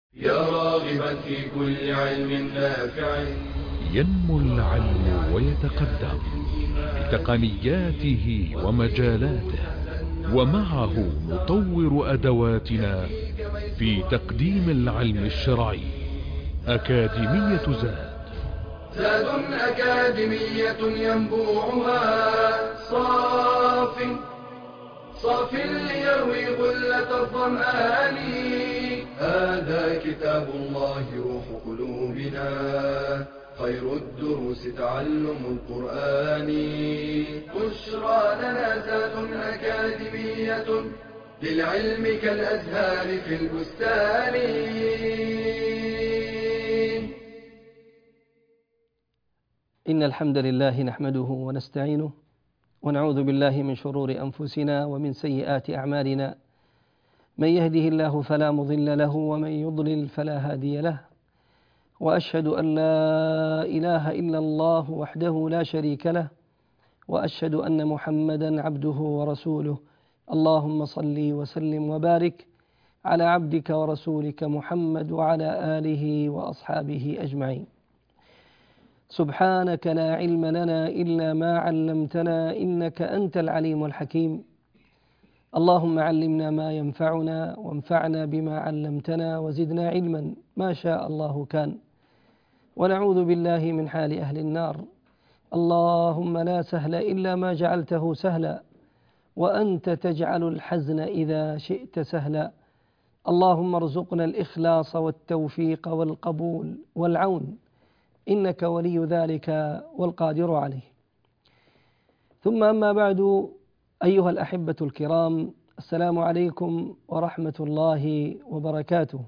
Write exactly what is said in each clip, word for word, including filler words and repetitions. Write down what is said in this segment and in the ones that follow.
يا راغبا في كل علم نافع. ينمو العلم ويتقدم بتقنياته ومجالاته، ومعه نطور أدواتنا في تقديم العلم الشرعي. أكاديمية زاد زاد أكاديمية ينبوعها صاف صاف ليروي غلة الظمآن. هذا كتاب الله روح قلوبنا، خير الدروس تعلم القرآن. بشرى لنا زاد أكاديمية للعلم كالأزهار في البستان. إن الحمد لله نحمده ونستعينه ونعوذ بالله من شرور أنفسنا ومن سيئات أعمالنا، من يهده الله فلا مضل له ومن يضلل فلا هادي له، وأشهد أن لا إله إلا الله وحده لا شريك له، وأشهد أن محمدا عبده ورسوله. اللهم صل وسلم وبارك على عبدك ورسولك محمد وعلى آله وأصحابه أجمعين. سبحانك لا علم لنا إلا ما علمتنا إنك أنت العليم الحكيم. اللهم علمنا ما ينفعنا وانفعنا بما علمتنا وزدنا علما ما شاء الله كان. ونعوذ بالله من حال أهل النار. اللهم لا سهل إلا ما جعلته سهلا، وأنت تجعل الحزن إذا شئت سهلا. اللهم ارزقنا الإخلاص والتوفيق والقبول والعون، إنك ولي ذلك والقادر عليه. ثم أما بعد، أيها الأحبة الكرام، السلام عليكم ورحمة الله وبركاته،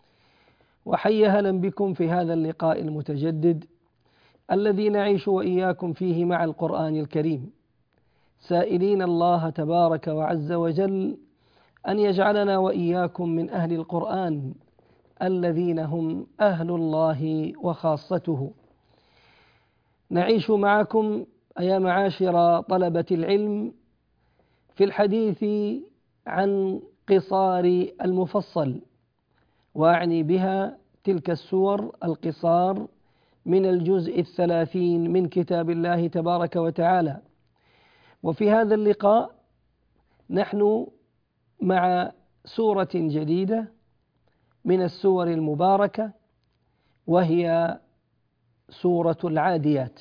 وحي هلا بكم في هذا اللقاء المتجدد الذي نعيش وإياكم فيه مع القرآن الكريم، سائلين الله تبارك وعز وجل أن يجعلنا وإياكم من أهل القرآن الذين هم أهل الله وخاصته. نعيش معكم يا معاشر طلبة العلم في الحديث عن قصار المفصل، وأعني بها تلك السور القصار من الجزء الثلاثين من كتاب الله تبارك وتعالى. وفي هذا اللقاء نحن مع سورة جديدة من السور المباركة، وهي سورة العاديات.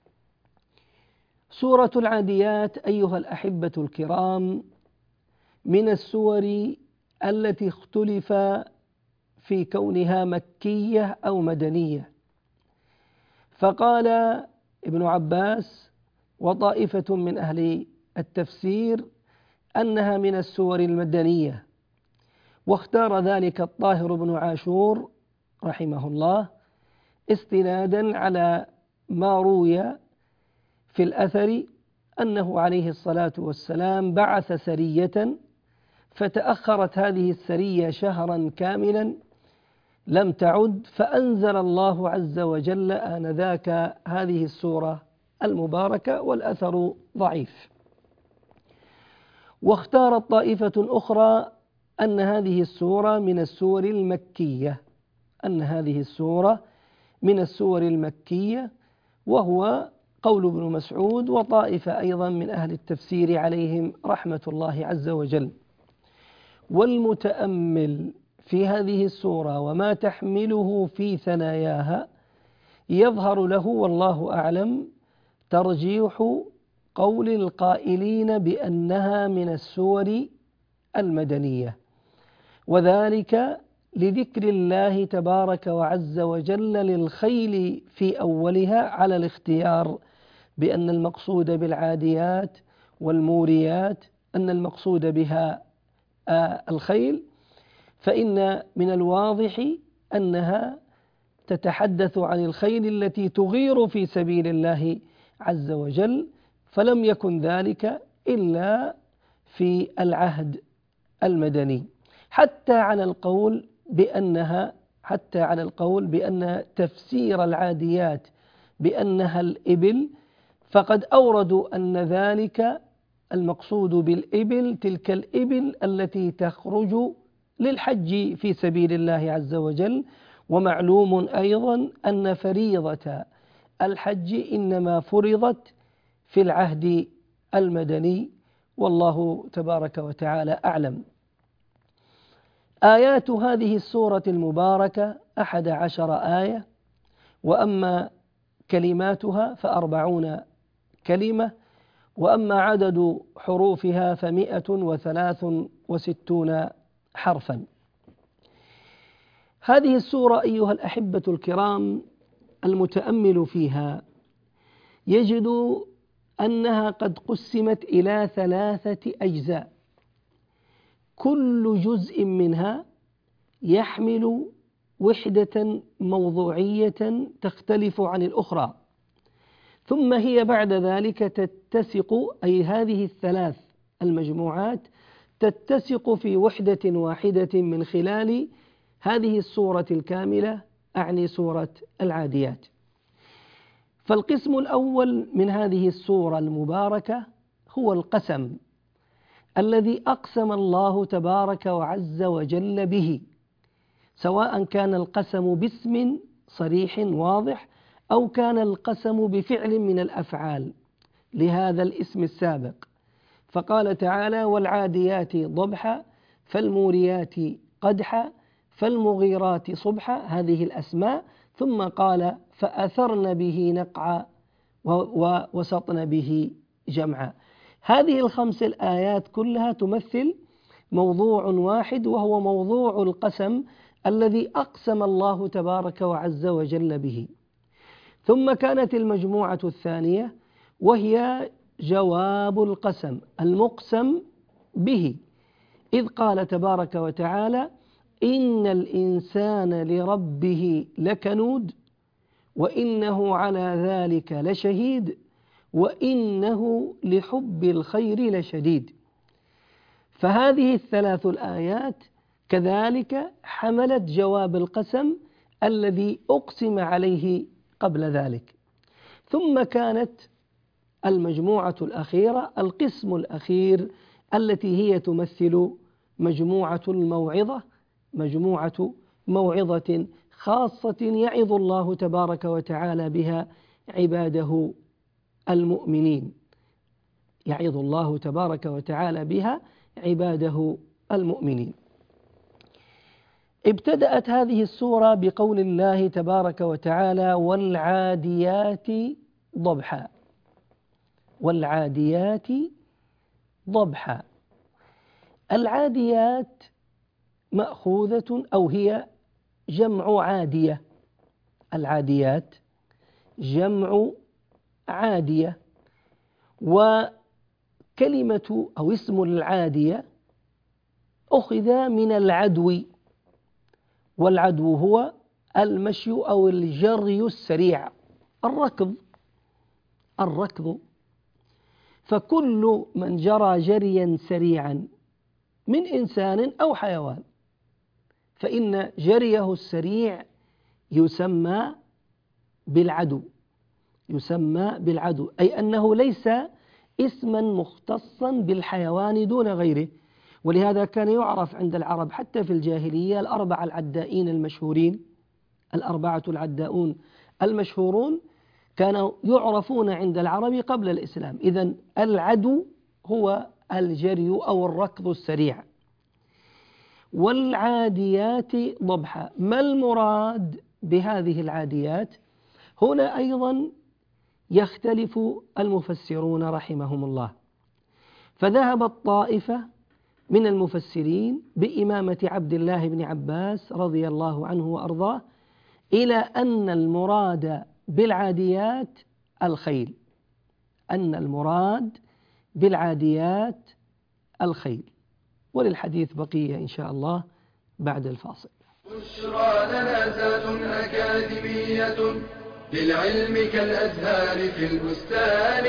سورة العاديات أيها الأحبة الكرام من السور التي اختلف في كونها مكية أو مدنية، فقال ابن عباس وطائفة من أهل التفسير أنها من السور المدنية، واختار ذلك الطاهر بن عاشور رحمه الله استنادا على ما روي في الأثر أنه عليه الصلاة والسلام بعث سرية، فتأخرت هذه السرية شهرا كاملا لم تعد، فأنزل الله عز وجل آنذاك هذه السورة المباركة، والأثر ضعيف. واختارت طائفة أخرى أن هذه السورة من السور المكية، أن هذه السورة من السور المكية، وهو قول ابن مسعود وطائفة أيضا من أهل التفسير عليهم رحمة الله عز وجل. والمتأمل في هذه السورة وما تحمله في ثناياها يظهر له والله أعلم ترجيح قول القائلين بأنها من السور المدنية، وذلك لذكر الله تبارك وعز وجل للخيل في أولها على الاختيار، بأن المقصود بالعاديات والموريات أن المقصود بها الخيل، فإن من الواضح أنها تتحدث عن الخيل التي تغير في سبيل الله عز وجل، فلم يكن ذلك إلا في العهد المدني، حتى على القول بأنها حتى على القول بأن تفسير العاديات بأنها الإبل، فقد أوردوا أن ذلك المقصود بالإبل تلك الإبل التي تخرج للحج في سبيل الله عز وجل. ومعلوم أيضا أن فريضة الحج إنما فرضت في العهد المدني، والله تبارك وتعالى أعلم. آيات هذه السورة المباركة أحد عشر آية، وأما كلماتها فأربعون كلمة، وأما عدد حروفها فمئة وثلاث وستون حرفا. هذه السورة أيها الأحبة الكرام المتأمل فيها يجد أنها قد قسمت إلى ثلاثة أجزاء، كل جزء منها يحمل وحدة موضوعية تختلف عن الأخرى، ثم هي بعد ذلك تتسق، أي هذه الثلاث المجموعات تتسق في وحدة واحدة من خلال هذه السورة الكاملة، أعني سورة العاديات. فالقسم الأول من هذه السورة المباركة هو القسم الذي أقسم الله تبارك وعز وجل به، سواء كان القسم باسم صريح واضح أو كان القسم بفعل من الأفعال لهذا الاسم السابق. فقال تعالى: والعاديات ضبحا فالموريات قدحا فالمغيرات صبحا، هذه الأسماء. ثم قال: فأثرن به نقعا ووسطن به جمعا. هذه الخمس الآيات كلها تمثل موضوع واحد، وهو موضوع القسم الذي أقسم الله تبارك وعز وجل به. ثم كانت المجموعة الثانية وهي جواب القسم المقسم به، إذ قال تبارك وتعالى: إن الإنسان لربه لكنود وإنه على ذلك لشهيد وإنه لحب الخير لشديد. فهذه الثلاث الآيات كذلك حملت جواب القسم الذي أقسم عليه قبل ذلك. ثم كانت المجموعة الأخيرة القسم الأخير التي هي تمثل مجموعة الموعظة، مجموعة موعظة خاصة يعظ الله تبارك وتعالى بها عباده المؤمنين، يعظ الله تبارك وتعالى بها عباده المؤمنين. ابتدأت هذه السورة بقول الله تبارك وتعالى: والعاديات ضبحا. والعاديات ضبحا. العاديات مأخوذة أو هي جمع عادية. العاديات جمع عادية، وكلمة أو اسم العادية أخذ من العدو، والعدو هو المشي أو الجري السريع، الركض الركض فكل من جرى جريا سريعا من إنسان أو حيوان فإن جريه السريع يسمى بالعدو، يسمى بالعدو، أي أنه ليس اسما مختصا بالحيوان دون غيره. ولهذا كان يعرف عند العرب حتى في الجاهلية الأربعة العدائين المشهورين، الأربعة العداؤون المشهورون كانوا يعرفون عند العرب قبل الإسلام. إذن العدو هو الجري أو الركض السريع. والعاديات ضبحا. ما المراد بهذه العاديات؟ هنا أيضا يختلف المفسرون رحمهم الله، فذهبت طائفة من المفسرين بإمامة عبد الله بن عباس رضي الله عنه وأرضاه إلى أن المراد بالعاديات الخيل، أن المراد بالعاديات الخيل. وللحديث بقية إن شاء الله بعد الفاصل. بشرى لنا ذات أكاديمية للعلم كالأزهار في البستان.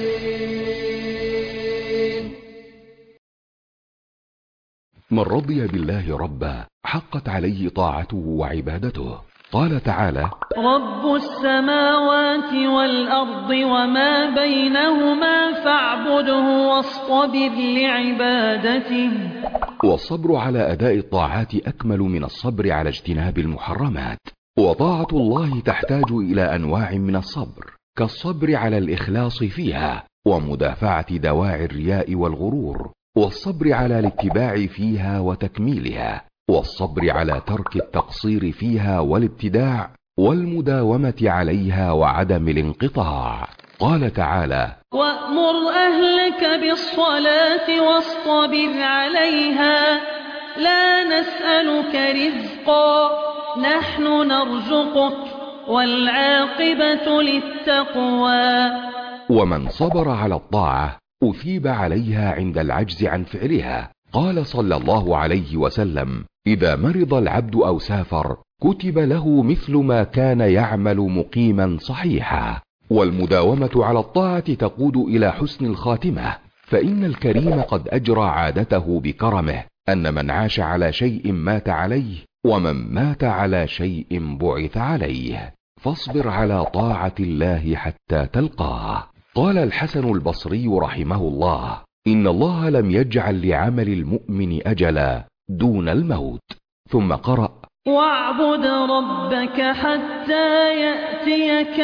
من رضي بالله ربا حقت عليه طاعته وعبادته. قال تعالى: رب السماوات والأرض وما بينهما فاعبده واصطبر لعبادته والصبر على أداء الطاعات أكمل من الصبر على اجتناب المحرمات. وطاعة الله تحتاج إلى أنواع من الصبر، كالصبر على الإخلاص فيها ومدافعة دواعي الرياء والغرور، والصبر على الاتباع فيها وتكميلها، والصبر على ترك التقصير فيها والابتداع، والمداومة عليها وعدم الانقطاع. قال تعالى: وأمر أهلك بالصلاة واصطبر عليها لا نسألك رزقا نحن نرزقك والعاقبة للتقوى. ومن صبر على الطاعة أثيب عليها عند العجز عن فعلها. قال صلى الله عليه وسلم: إذا مرض العبد أو سافر كتب له مثل ما كان يعمل مقيما صحيحا. والمداومة على الطاعة تقود إلى حسن الخاتمة، فإن الكريم قد أجرى عادته بكرمه أن من عاش على شيء مات عليه، ومن مات على شيء بعث عليه. فاصبر على طاعة الله حتى تلقاه. قال الحسن البصري رحمه الله: إن الله لم يجعل لعمل المؤمن أجلا دون الموت. ثم قرأ: واعبد ربك حتى يأتيك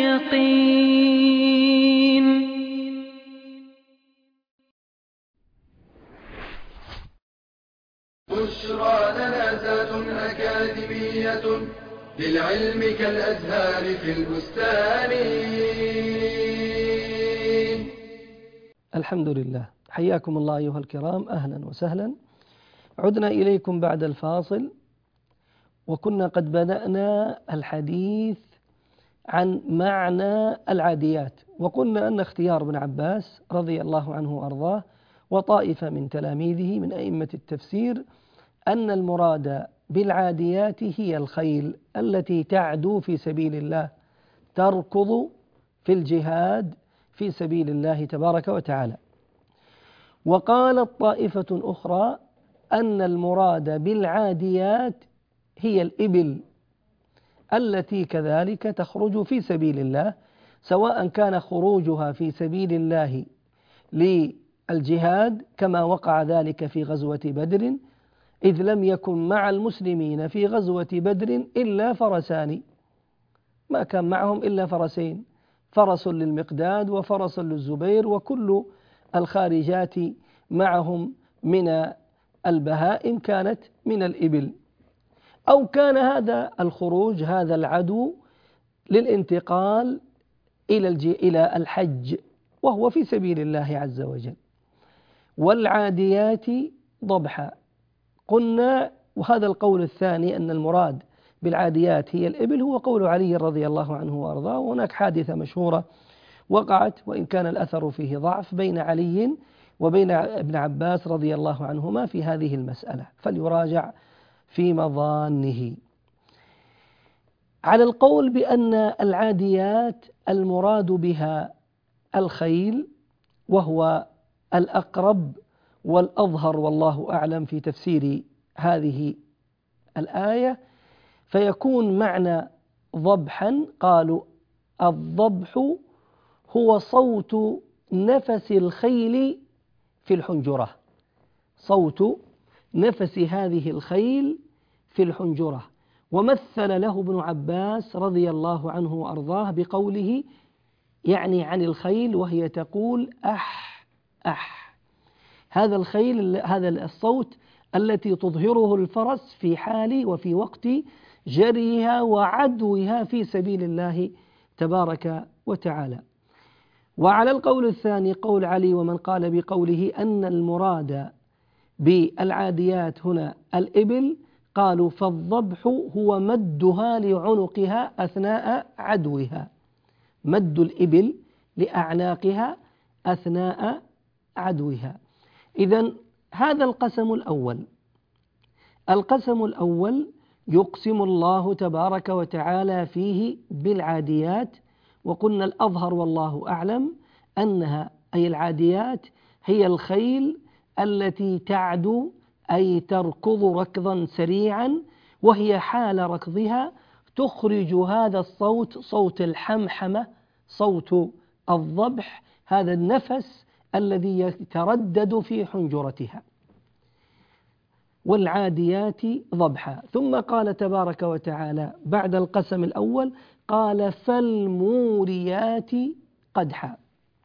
اليقين. بشرى لنا ذات أكاديمية للعلم كالأزهار في البستان. الحمد لله، حياكم الله أيها الكرام، أهلا وسهلا. عدنا إليكم بعد الفاصل، وكنا قد بدأنا الحديث عن معنى العاديات، وقلنا أن اختيار ابن عباس رضي الله عنه وأرضاه وطائفة من تلاميذه من أئمة التفسير أن المراد بالعاديات هي الخيل التي تعدو في سبيل الله، تركض في الجهاد في سبيل الله تبارك وتعالى. وقالت طائفة أخرى أن المراد بالعاديات هي الإبل التي كذلك تخرج في سبيل الله، سواء كان خروجها في سبيل الله للجهاد كما وقع ذلك في غزوة بدر، إذ لم يكن مع المسلمين في غزوة بدر إلا فرسان، ما كان معهم إلا فرسين، فرس للمقداد وفرس للزبير، وكل الخارجات معهم من البهائم كانت من الإبل. أو كان هذا الخروج هذا العدو للانتقال إلى إلى الحج وهو في سبيل الله عز وجل. والعاديات ضبحا. قلنا وهذا القول الثاني أن المراد بالعاديات هي الإبل هو قول علي رضي الله عنه وأرضاه. وهناك حادثة مشهورة وقعت وإن كان الأثر فيه ضعف بين علي وبين ابن عباس رضي الله عنهما في هذه المسألة، فليراجع في مظانه. على القول بأن العاديات المراد بها الخيل، وهو الأقرب والأظهر والله أعلم في تفسير هذه الآية، فيكون معنى ضبحا قالوا الضبح هو صوت نفس الخيل في الحنجرة، صوت نفس هذه الخيل في الحنجرة. ومثل له ابن عباس رضي الله عنه وأرضاه بقوله يعني عن الخيل وهي تقول أح أح. هذا الخيل هذا الصوت التي تظهره الفرس في حال وفي وقت جريها وعدوها في سبيل الله تبارك وتعالى. وعلى القول الثاني قول علي ومن قال بقوله أن المراد بالعاديات هنا الإبل، قالوا فالضبح هو مدها لعنقها أثناء عدوها، مد الإبل لأعناقها أثناء عدوها. إذن هذا القسم الأول. القسم الأول يقسم الله تبارك وتعالى فيه بالعاديات، وقلنا الأظهر والله أعلم أنها أي العاديات هي الخيل التي تعدو أي تركض ركضا سريعا، وهي حال ركضها تخرج هذا الصوت، صوت الحمحمة، صوت الضبح، هذا النفس الذي يتردد في حنجرتها. والعاديات ضبحا. ثم قال تبارك وتعالى بعد القسم الأول قال فالموريات قدحا.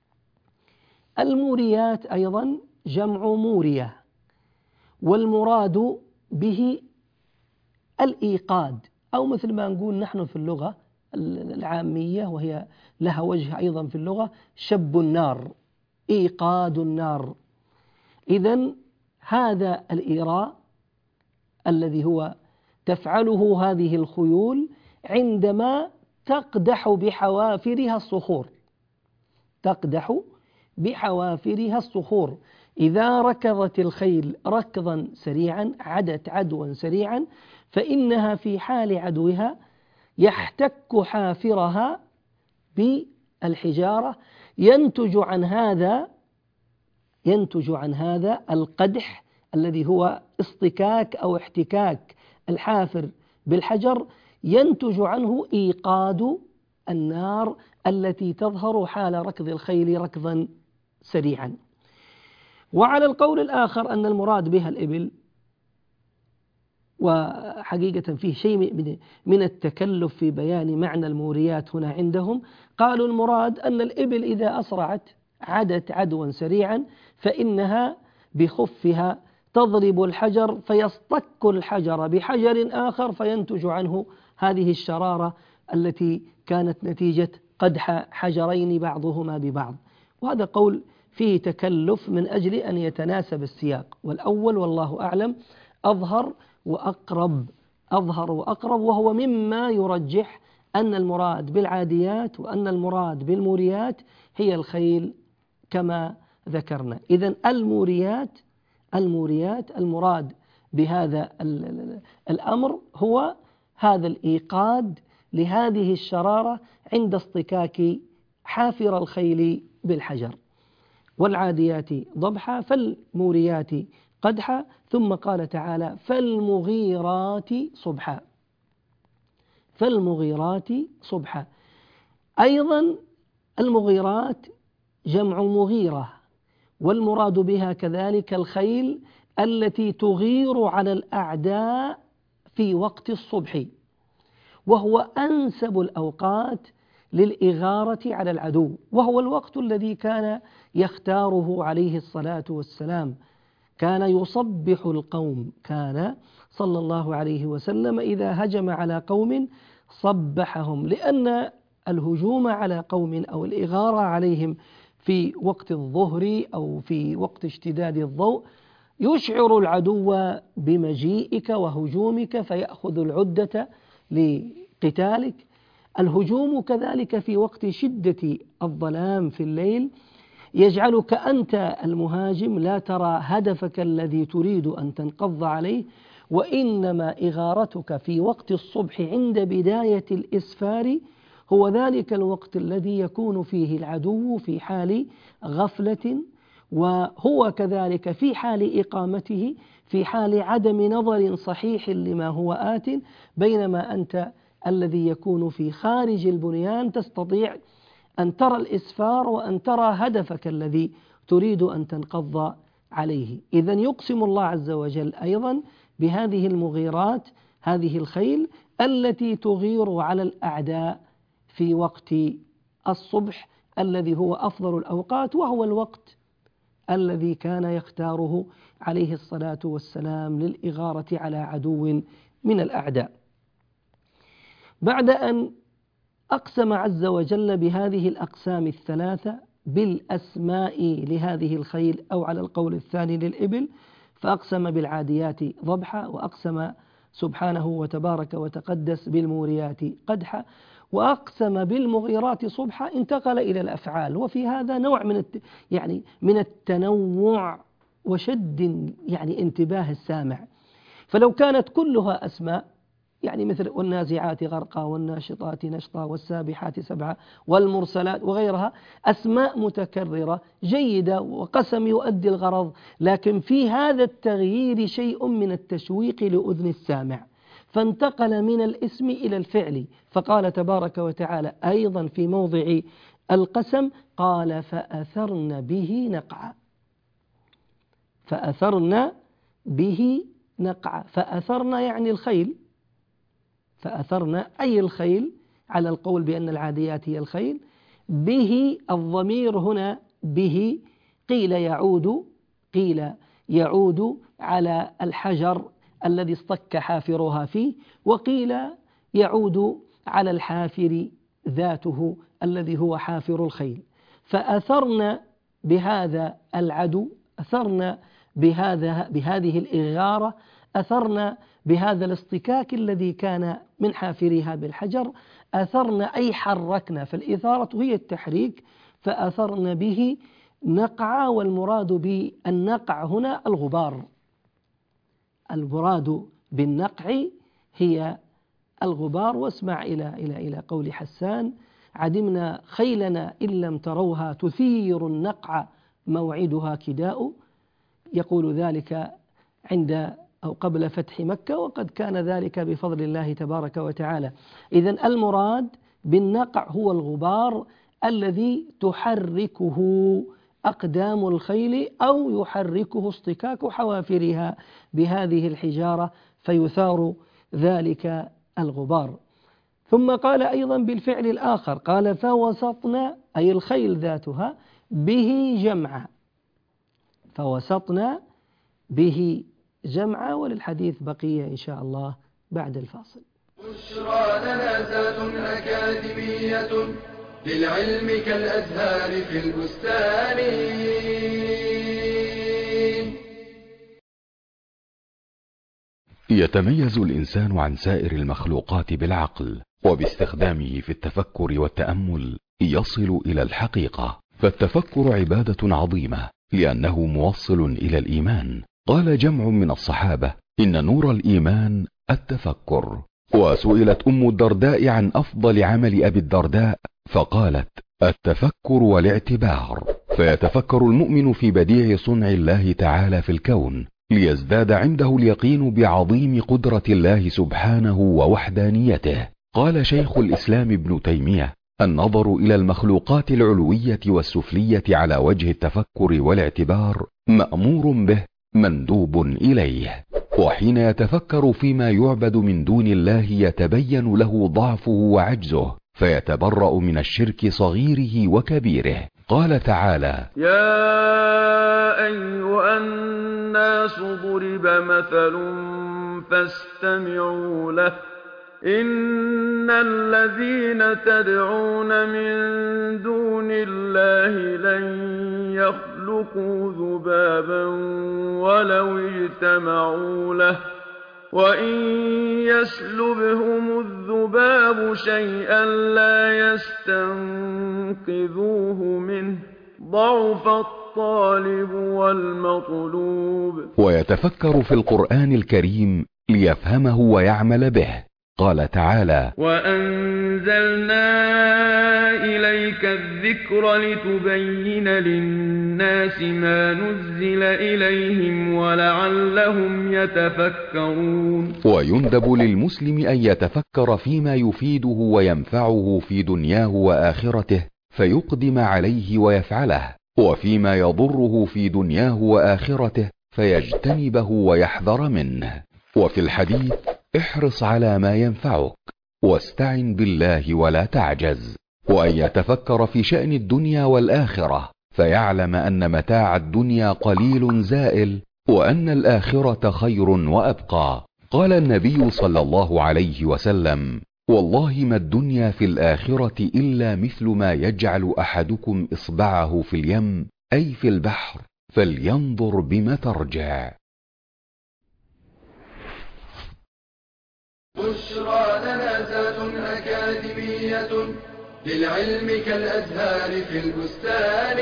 الموريات أيضا جمع مورية، والمراد به الإيقاد، أو مثل ما نقول نحن في اللغة العامية وهي لها وجه أيضا في اللغة شب النار، إيقاد النار. إذن هذا الإيراء الذي هو تفعله هذه الخيول عندما تقدح بحوافرها الصخور، تقدح بحوافرها الصخور. إذا ركضت الخيل ركضا سريعا، عدت عدوا سريعا، فإنها في حال عدوها يحتك حافرها بالحجارة، ينتج عن هذا ينتج عن هذا القدح الذي هو اصطكاك أو احتكاك الحافر بالحجر، ينتج عنه إيقاد النار التي تظهر حال ركض الخيل ركضا سريعا. وعلى القول الآخر أن المراد بها الإبل، وحقيقة فيه شيء من التكلف في بيان معنى الموريات هنا عندهم، قالوا المراد أن الإبل إذا أسرعت عدت عدوا سريعا فإنها بخفها تضرب الحجر فيصطك الحجر بحجر آخر فينتج عنه هذه الشرارة التي كانت نتيجة قدح حجرين بعضهما ببعض. وهذا قول فيه تكلف من أجل أن يتناسب السياق، والأول والله أعلم أظهر وأقرب أظهر وأقرب وهو مما يرجح أن المراد بالعاديات وأن المراد بالموريات هي الخيل كما ذكرنا. إذن الموريات الموريات المراد بهذا الأمر هو هذا الإيقاد لهذه الشرارة عند اصطكاك حافر الخيل بالحجر. والعاديات ضبحا فالموريات قدحا. ثم قال تعالى فالمغيرات صبحا. فالمغيرات صبحا أيضا المغيرات جمع مغيرة، والمراد بها كذلك الخيل التي تغير على الأعداء في وقت الصبح، وهو أنسب الأوقات للإغارة على العدو، وهو الوقت الذي كان يختاره عليه الصلاة والسلام. كان يصبح القوم، كان صلى الله عليه وسلم إذا هجم على قوم صبحهم، لأن الهجوم على قوم أو الإغارة عليهم في وقت الظهر أو في وقت اشتداد الضوء يشعر العدو بمجيئك وهجومك فيأخذ العدة لقتالك. الهجوم كذلك في وقت شدة الظلام في الليل يجعلك أنت المهاجم لا ترى هدفك الذي تريد أن تنقض عليه، وإنما إغارتك في وقت الصبح عند بداية الإسفار هو ذلك الوقت الذي يكون فيه العدو في حال غفلة، وهو كذلك في حال إقامته في حال عدم نظر صحيح لما هو آت، بينما أنت الذي يكون في خارج البنيان تستطيع أن ترى الإسفار وأن ترى هدفك الذي تريد أن تنقض عليه. إذن يقسم الله عز وجل أيضا بهذه المغيرات، هذه الخيل التي تغير على الأعداء في وقت الصبح الذي هو أفضل الأوقات، وهو الوقت الذي كان يختاره عليه الصلاة والسلام للإغارة على عدو من الأعداء. بعد أن أقسم عز وجل بهذه الأقسام الثلاثة بالأسماء لهذه الخيل، أو على القول الثاني للإبل، فأقسم بالعاديات ضبحا، وأقسم سبحانه وتبارك وتقدس بالموريات قدحا، وأقسم بالمغيرات صبحا، انتقل إلى الأفعال. وفي هذا نوع من الت... يعني من التنوع وشد يعني انتباه السامع. فلو كانت كلها أسماء يعني مثل والنازعات غرقا والناشطات نشطا والسابحات سبعا والمرسلات وغيرها، أسماء متكررة جيدة وقسم يؤدي الغرض، لكن في هذا التغيير شيء من التشويق لأذن السامع، فانتقل من الاسم إلى الفعل. فقال تبارك وتعالى أيضا في موضع القسم قال فأثرن به نقعا. فأثرن به نقع. فأثرن يعني الخيل، فأثرن أي الخيل، على القول بأن العاديات هي الخيل. به الضمير هنا به قيل يعود قيل يعود على الحجر الذي اصطك حافرها فيه، وقيل يعود على الحافر ذاته الذي هو حافر الخيل. فأثرن بهذا العدو، أثرن بهذا بهذه الإغارة، أثرن بهذا الاصطكاك الذي كان من حافرها بالحجر. أثرن أي حركنا، فالإثارة هي التحريك، فأثرن به نقع. والمراد بالنقع هنا الغبار، المراد بالنقع هي الغبار. واسمع إلى إلى إلى قول حسان: عدمنا خيلنا إن لم تروها تثير النقع موعدها كداء. يقول ذلك عند أو قبل فتح مكة، وقد كان ذلك بفضل الله تبارك وتعالى. إذن المراد بالنقع هو الغبار الذي تحركه أقدام الخيل أو يحركه اصطكاك حوافرها بهذه الحجارة فيثار ذلك الغبار. ثم قال أيضا بالفعل الآخر، قال فوسطنا أي الخيل ذاتها به جمعا، فوسطنا به جمعا. وللحديث بقية إن شاء الله بعد الفاصل. بشرى لنا ذات أكاديمية للعلم كالأزهار في البستان. يتميز الإنسان عن سائر المخلوقات بالعقل، وباستخدامه في التفكر والتأمل يصل إلى الحقيقة. فالتفكر عبادة عظيمة لأنه موصل إلى الإيمان. قال جمع من الصحابة: إن نور الإيمان التفكر. وسئلت أم الدرداء عن أفضل عمل أبي الدرداء فقالت: التفكر والاعتبار. فيتفكر المؤمن في بديع صنع الله تعالى في الكون ليزداد عنده اليقين بعظيم قدرة الله سبحانه ووحدانيته. قال شيخ الإسلام ابن تيمية: النظر إلى المخلوقات العلوية والسفلية على وجه التفكر والاعتبار مأمور به مندوب إليه. وحين يتفكر فيما يعبد من دون الله يتبين له ضعفه وعجزه، فيتبرأ من الشرك صغيره وكبيره. قال تعالى: يا أيها الناس ضرب مثل فاستمعوا له إن الذين تدعون من دون الله لن يخلقوا ذبابا ولو اجتمعوا له وإن يسلبهم الذباب شيئا لا يستنقذوه منه ضعف الطالب والمطلوب. ويتفكر في القرآن الكريم ليفهمه ويعمل به. قال تعالى: وأنزلنا إليك الذكر لتبين للناس ما نزل إليهم ولعلهم يتفكرون. ويندب للمسلم أن يتفكر فيما يفيده وينفعه في دنياه وآخرته فيقدم عليه ويفعله، وفيما يضره في دنياه وآخرته فيجتنبه ويحذر منه. وفي الحديث: احرص على ما ينفعك واستعن بالله ولا تعجز. وأن يتفكر في شأن الدنيا والآخرة فيعلم أن متاع الدنيا قليل زائل وأن الآخرة خير وأبقى. قال النبي صلى الله عليه وسلم: والله ما الدنيا في الآخرة إلا مثل ما يجعل أحدكم إصبعه في اليم أي في البحر فلينظر بما ترجع. بشرى لنا ذات أكاديمية للعلم كالأزهار في البستان.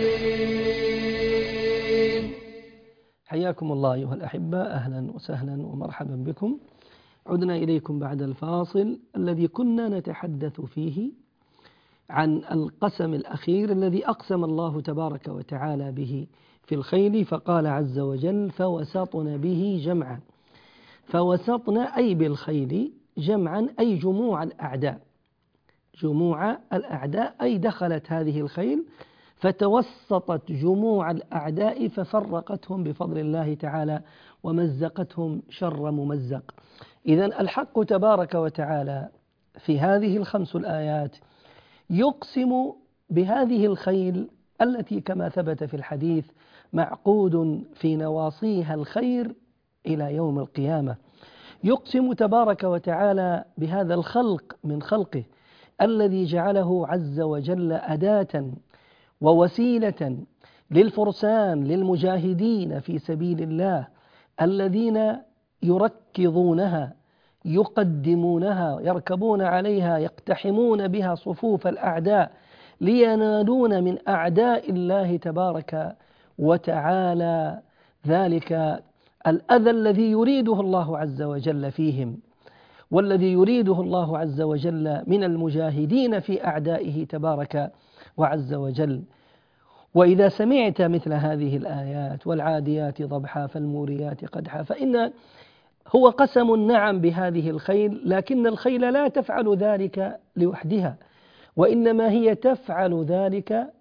حياكم الله أيها الأحبة، أهلا وسهلا ومرحبا بكم. عدنا إليكم بعد الفاصل الذي كنا نتحدث فيه عن القسم الأخير الذي أقسم الله تبارك وتعالى به في الخيل، فقال عز وجل: فوسطن به جمعا. فوسطنا أي بالخيل جمعا أي جموع الأعداء، جموع الأعداء أي دخلت هذه الخيل فتوسطت جموع الأعداء ففرقتهم بفضل الله تعالى ومزقتهم شر ممزق. إذن الحق تبارك وتعالى في هذه الخمس الآيات يقسم بهذه الخيل التي كما ثبت في الحديث معقود في نواصيها الخير إلى يوم القيامة. يقسم تبارك وتعالى بهذا الخلق من خلقه الذي جعله عز وجل أداة ووسيلة للفرسان للمجاهدين في سبيل الله الذين يركضونها يقدمونها يركبون عليها يقتحمون بها صفوف الأعداء لينالون من أعداء الله تبارك وتعالى ذلك الأذى الذي يريده الله عز وجل فيهم والذي يريده الله عز وجل من المجاهدين في أعدائه تبارك وعز وجل. وإذا سمعت مثل هذه الآيات والعاديات ضبحا فالموريات قدحا فإن هو قسم نعم بهذه الخيل، لكن الخيل لا تفعل ذلك لوحدها، وإنما هي تفعل ذلك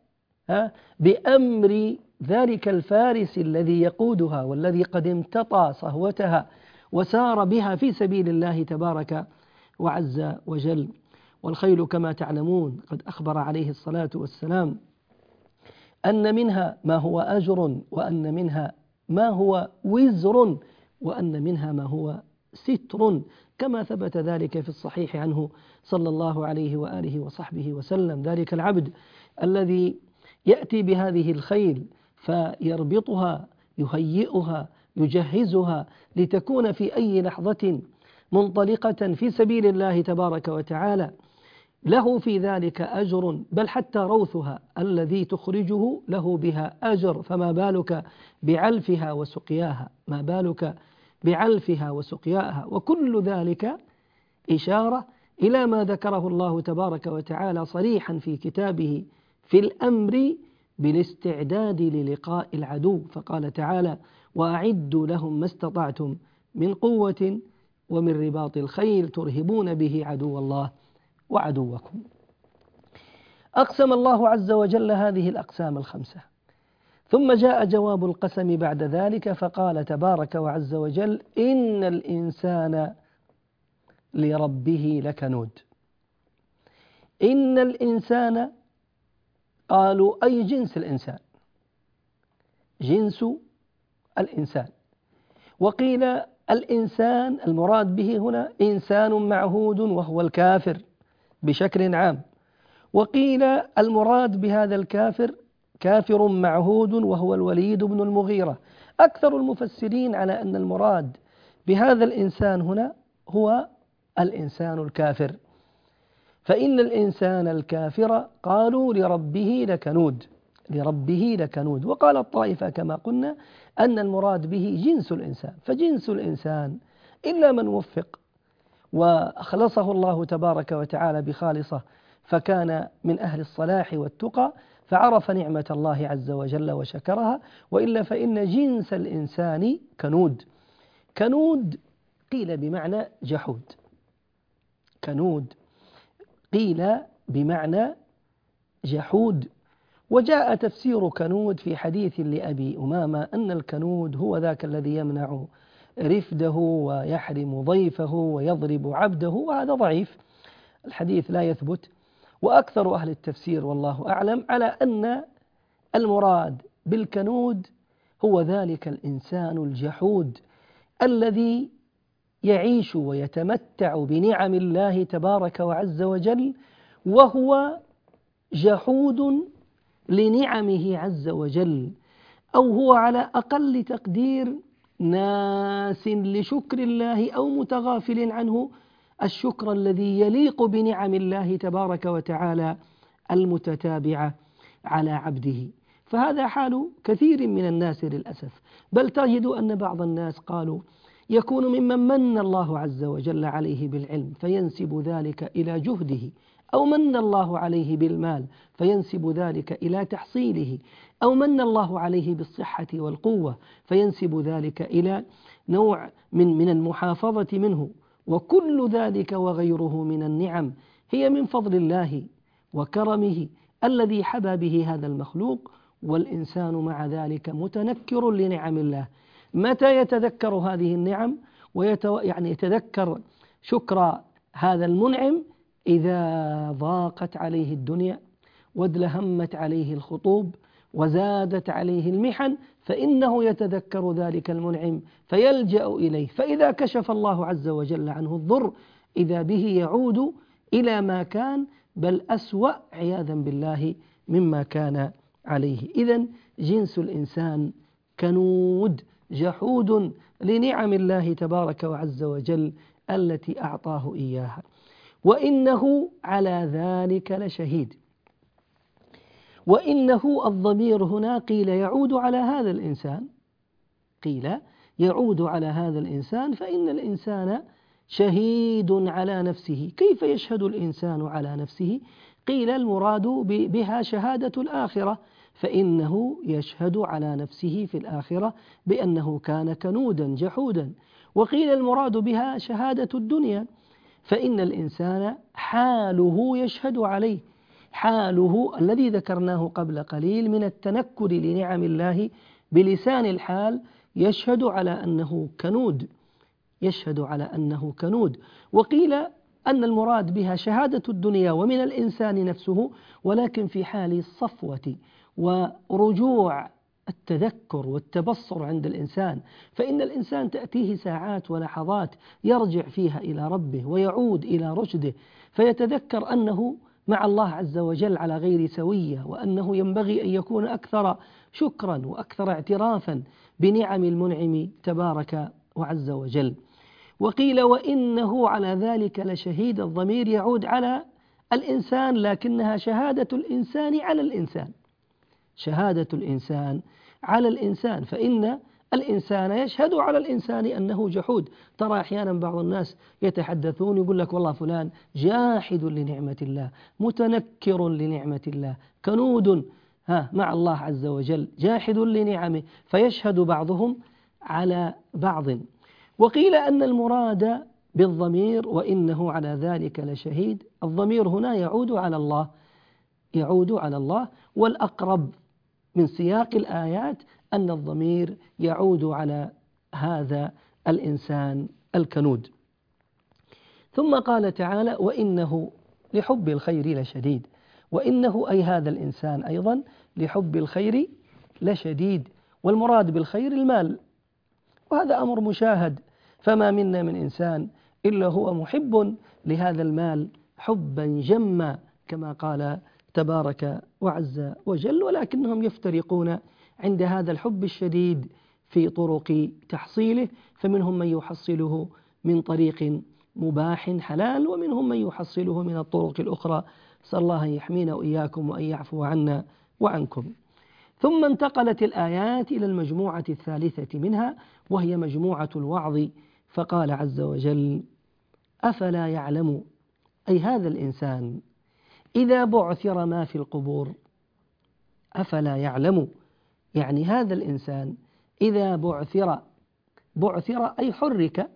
بأمر ذلك الفارس الذي يقودها والذي قد امتطى صهوتها وسار بها في سبيل الله تبارك وعز وجل. والخيل كما تعلمون قد أخبر عليه الصلاة والسلام أن منها ما هو أجر وأن منها ما هو وزر وأن منها ما هو ستر، كما ثبت ذلك في الصحيح عنه صلى الله عليه وآله وصحبه وسلم. ذلك العبد الذي يأتي بهذه الخيل فيربطها يهيئها يجهزها لتكون في أي لحظة منطلقة في سبيل الله تبارك وتعالى، له في ذلك أجر، بل حتى روثها الذي تخرجه له بها أجر، فما بالك بعلفها وسقياها، ما بالك بعلفها وسقياها. وكل ذلك إشارة إلى ما ذكره الله تبارك وتعالى صريحا في كتابه في الأمر بالاستعداد للقاء العدو، فقال تعالى: وأعدوا لهم ما استطعتم من قوة ومن رباط الخيل ترهبون به عدو الله وعدوكم. أقسم الله عز وجل هذه الأقسام الخمسة، ثم جاء جواب القسم بعد ذلك فقال تبارك وعز وجل: إن الإنسان لربه لكنود. إن الإنسان قالوا أي جنس الإنسان، جنس الإنسان، وقيل الإنسان المراد به هنا إنسان معهود وهو الكافر بشكل عام، وقيل المراد بهذا الكافر كافر معهود وهو الوليد بن المغيرة. أكثر المفسرين على أن المراد بهذا الإنسان هنا هو الإنسان الكافر، فإن الإنسان الكافر قالوا لربه لكنود، لربه لكنود. وقال الطائفة كما قلنا أن المراد به جنس الإنسان، فجنس الإنسان إلا من وفق وأخلصه الله تبارك وتعالى بخالصة فكان من أهل الصلاح والتقى فعرف نعمة الله عز وجل وشكرها، وإلا فإن جنس الإنسان كنود. كنود قيل بمعنى جحود، كنود قيل بمعنى جحود. وجاء تفسير كنود في حديث لأبي أمامة أن الكنود هو ذاك الذي يمنع رفده ويحرم ضيفه ويضرب عبده، وهذا ضعيف، الحديث لا يثبت. وأكثر أهل التفسير والله أعلم على أن المراد بالكنود هو ذلك الإنسان الجحود الذي يعيش ويتمتع بنعم الله تبارك وعز وجل وهو جحود لنعمه عز وجل، أو هو على أقل تقدير ناس لشكر الله أو متغافل عنه الشكر الذي يليق بنعم الله تبارك وتعالى المتتابعة على عبده. فهذا حال كثير من الناس للأسف، بل تجد أن بعض الناس قالوا يكون ممن من الله عز وجل عليه بالعلم فينسب ذلك إلى جهده، أو من الله عليه بالمال فينسب ذلك إلى تحصيله، أو من الله عليه بالصحة والقوة فينسب ذلك إلى نوع من من المحافظة منه. وكل ذلك وغيره من النعم هي من فضل الله وكرمه الذي حبى به هذا المخلوق، والإنسان مع ذلك متنكر لنعم الله. متى يتذكر هذه النعم ويتو يعني يتذكر شكر هذا المنعم؟ إذا ضاقت عليه الدنيا وادلهمت عليه الخطوب وزادت عليه المحن، فإنه يتذكر ذلك المنعم فيلجأ إليه، فإذا كشف الله عز وجل عنه الضر إذا به يعود إلى ما كان، بل أسوأ عياذا بالله مما كان عليه. إذن جنس الإنسان كنود جحود لنعم الله تبارك وعز وجل التي أعطاه إياها، وإنه على ذلك لشهيد. وإنه الضمير هنا قيل يعود على هذا الإنسان، قيل يعود على هذا الإنسان، فإن الإنسان شهيد على نفسه. كيف يشهد الإنسان على نفسه؟ قيل المراد بها شهادة الآخرة، فإنه يشهد على نفسه في الآخرة بأنه كان كنودا جحودا. وقيل المراد بها شهادة الدنيا، فإن الإنسان حاله يشهد عليه، حاله الذي ذكرناه قبل قليل من التنكر لنعم الله بلسان الحال يشهد على أنه كنود، يشهد على أنه كنود. وقيل أن المراد بها شهادة الدنيا ومن الإنسان نفسه، ولكن في حال الصفوة ورجوع التذكر والتبصر عند الإنسان، فإن الإنسان تأتيه ساعات ولحظات يرجع فيها إلى ربه ويعود إلى رشده، فيتذكر أنه مع الله عز وجل على غير سوية، وأنه ينبغي أن يكون أكثر شكرا وأكثر اعترافا بنعم المنعم تبارك وعز وجل. وقيل وإنه على ذلك لشهيد، الضمير يعود على الإنسان، لكنها شهادة الإنسان على الإنسان، شهادة الإنسان على الإنسان، فإن الإنسان يشهد على الإنسان أنه جحود. ترى أحيانا بعض الناس يتحدثون يقول لك والله فلان جاحد لنعمة الله، متنكر لنعمة الله، كنود ها مع الله عز وجل، جاحد لنعمه، فيشهد بعضهم على بعض. وقيل أن المراد بالضمير وإنه على ذلك لشهيد، الضمير هنا يعود على الله، يعود على الله، والأقرب من سياق الآيات أن الضمير يعود على هذا الإنسان الكنود. ثم قال تعالى وإنه لحب الخير لشديد، وإنه أي هذا الإنسان أيضا لحب الخير لشديد، والمراد بالخير المال، وهذا أمر مشاهد، فما منا من إنسان إلا هو محب لهذا المال حبا جما كما قال تبارك وعز وجل، ولكنهم يفترقون عند هذا الحب الشديد في طرق تحصيله، فمنهم من يحصله من طريق مباح حلال، ومنهم من يحصله من الطرق الأخرى. نسأل الله أن يحمينا وإياكم وأن يعفو عنا وعنكم. ثم انتقلت الآيات إلى المجموعة الثالثة منها، وهي مجموعة الوعظ، فقال عز وجل أفلا يعلم أي هذا الإنسان إذا بعثر ما في القبور، أفلا يعلم يعني هذا الإنسان إذا بعثر، بعثر أي حرك،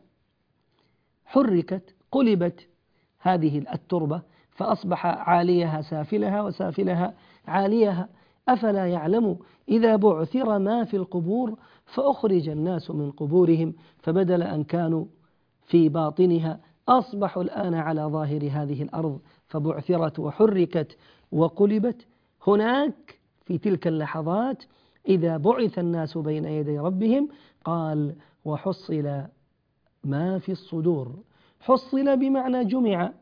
حركت قلبت هذه التربة فأصبح عاليها سافلها وسافلها عاليها، أفلا يعلم إذا بعثر ما في القبور فأخرج الناس من قبورهم، فبدل أن كانوا في باطنها أصبحوا الآن على ظاهر هذه الأرض، فبعثرت وحركت وقلبت. هناك في تلك اللحظات إذا بعث الناس بين يدي ربهم قال وحصل ما في الصدور، حصل بمعنى جمع،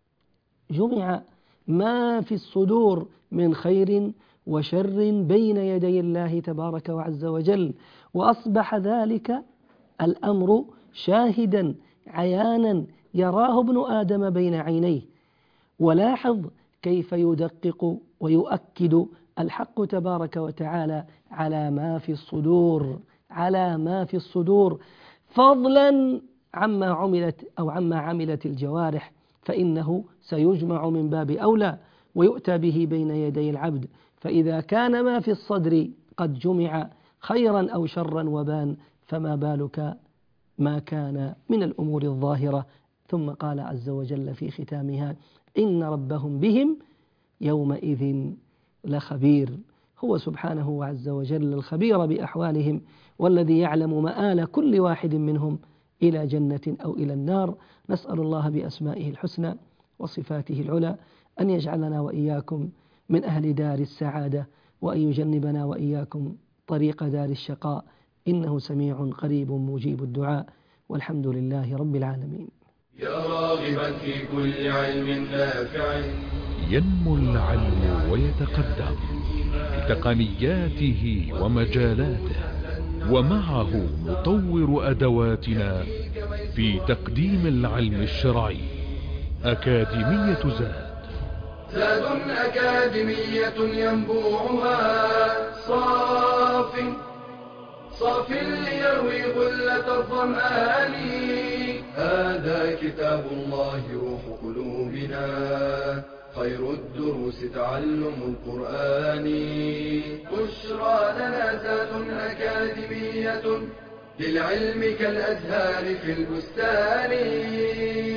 جمع ما في الصدور من خير وشر بين يدي الله تبارك وعز وجل، وأصبح ذلك الأمر شاهدا عيانا يراه ابن آدم بين عينيه. ولاحظ كيف يدقق ويؤكد الحق تبارك وتعالى على ما في الصدور، على ما في الصدور، فضلا عما عملت أو عما عملت الجوارح، فإنه سيجمع من باب أولى ويؤتى به بين يدي العبد. فإذا كان ما في الصدر قد جمع خيرا أو شرا وبان، فما بالك ما كان من الأمور الظاهرة. ثم قال عز وجل في ختامها إن ربهم بهم يومئذ لخبير، هو سبحانه عز وجل الخبير بأحوالهم، والذي يعلم مآل كل واحد منهم إلى جنة أو إلى النار. نسأل الله بأسمائه الحسنى وصفاته العلى أن يجعلنا وإياكم من أهل دار السعادة، وأن يجنبنا وإياكم طريق دار الشقاء، إنه سميع قريب مجيب الدعاء، والحمد لله رب العالمين. يا راغبا في كل علم نافع ينمو العلم ويتقدم بتقنياته ومجالاته، ومعه نطور أدواتنا في تقديم العلم الشرعي. أكاديمية زاد زاد أكاديمية ينبوعها صاف صاف ليروي غلة الظمآن. هذا كتاب الله روح قلوبنا، خير الدروس تعلم القرآن. بشرى لنا زاد أكاديمية للعلم كالأزهار في البستان.